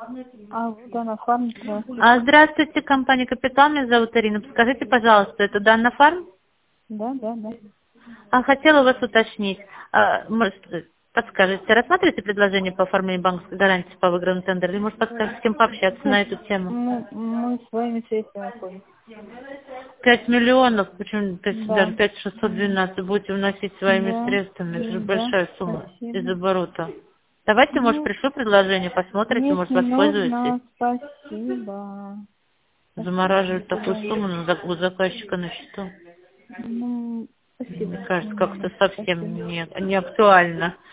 Дана Фарм, здравствуйте. Здравствуйте, компания «Капитал». Меня зовут Ирина. Подскажите, пожалуйста, это Дана Фарм? Да. Хотела вас уточнить. Может, подскажете, рассматриваете предложение по оформлению банковской гарантии по выигранному тендеру? Или, может, подскажете, с кем пообщаться на эту тему? Мы с вами средства находим. 5 миллионов, почему Да. даже 5 612 будете вносить своими средствами? Это же Да, большая сумма из спасибо. оборота. Давайте, может, Ну, пришлю предложение, посмотрите, нет, может, не воспользуетесь. нужно. Спасибо. Спасибо, до Замораживать такую свидания. сумму у заказчика на счету. Ну, Мне спасибо. кажется, Не как-то надо. совсем Спасибо. не актуально.